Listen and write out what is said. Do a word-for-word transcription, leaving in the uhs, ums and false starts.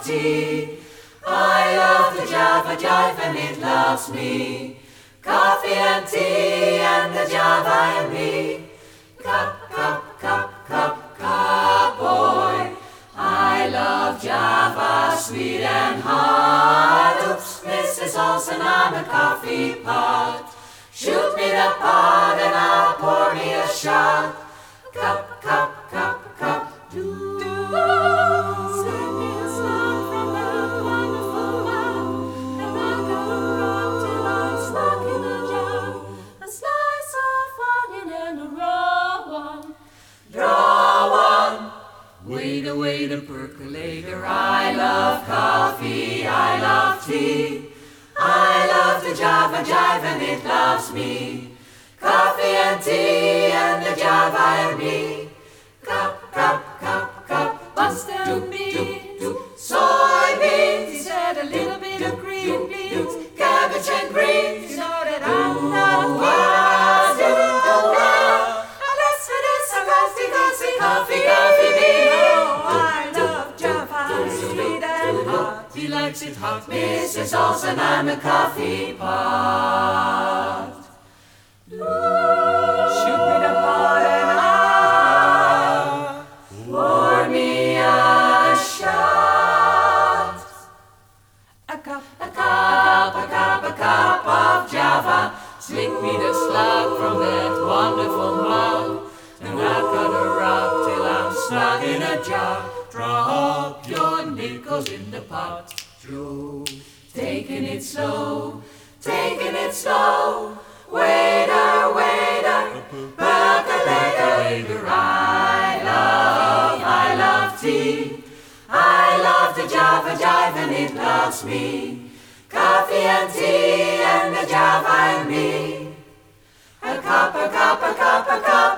tea. I love the Java Jive and it loves me. Coffee and tea and the Java and me. Cup, cup, cup, cup, cup, boy. I love Java, sweet and hot. Oops, Missus Olson, I'm a coffee pot. Shoot me the pot and I'll pour me a shot. Cup, cup, cup, cup, do. Sing me a song from that wonderful mouth, and I'll go rock till I'm stuck in a jar. A slice of onion and a raw one. Draw one. Waiter, waiter, percolator. I love coffee, I love tea. I love the Java Jive and it loves me. Coffee and tea and the Java and me. Cup, cup, cup, cup, mustard and beans. Soybeans, he said a little bit of green beans. Cabbage and greens, so that I'm not wild. Unless it is a rusty, gossy coffee, coffee bean. Oh, I love Java, sweet and hot. He likes it hot, Missus Olson, I'm a coffee pot. Shoot me the pot and I'll pour me a shot. A cup, a cup, a cup, a cup of Java. Sling me the slug from that wonderful mug, and I've got to rock till I'm snug in a jar. Drop your nickels in the pot, Joe. Taking it slow, taking it slow. Waiter, waiter, percolator. I love, I love tea. I love the Java Jive and it loves me. Coffee and tea and the Java and me. A cup, a cup, a cup, a cup.